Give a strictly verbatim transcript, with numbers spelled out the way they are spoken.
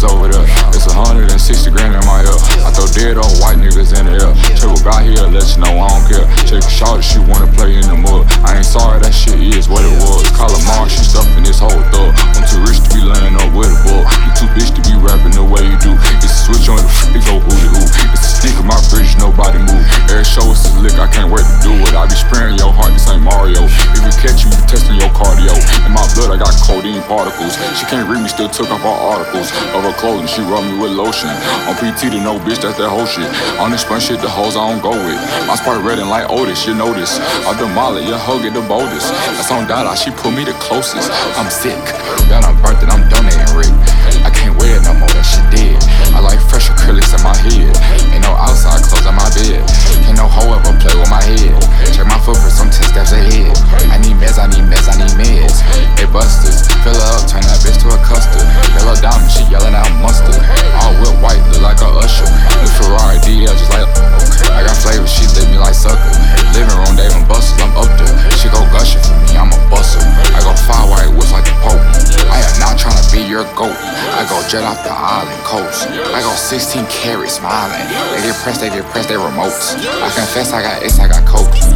niggas over there. It's a hundred and sixty grand in my ear. I throw dead old white niggas in the air. Triple got here, let you know I don't care. Check a shot if she wanna play in the mud. I ain't sorry, that shit is what it was. Call her Mars, she stuffing this whole thug. I'm too rich to be laying up with a bug. You too bitch to be rapping the way you do. It's a switch on the f***, it go hooty hoo. It's a stick in my bridge, nobody move. Every show is a lick, I can't wait to do it. I be spraying your heart, this ain't Mario. If we catch you, you testing your cardio. In my blood, I got codeine particles. She can't read me, still took off her articles of her clothing, she rub me with lotion. On P T to no bitch, that's that whole shit. On this fun shit, the hoes I don't go with. My spot red and like Otis, you know this. I demolish, your hoe get the boldest. That's on Dada, she put me the closest. I'm sick, that I'm burnt, that I'm donating Rick. I can't wear it no more, that shit dead. I like fresh acrylics in my head. Ain't no outside clothes on my bed. Can't no hoe ever play with my head. Check my footprints, I'm ten steps ahead. I need meds, I need meds, I need meds. Hey busters, fill her up, turn that bitch to a custard. Fill her down, she yelling out mustard. All whip white, look like a usher. The Ferrari D L just like I got flavor, she lit me like sucker. Living room, Dave and Busters, I'm up there. She go gushing for me, I'm a buster. I go fire white woods like the Pope. I am not trying to be your goat. I go jet off the island coast. I go sixteen carats smiling. They get pressed, they get pressed, they remotes. I confess I got X, I got coke.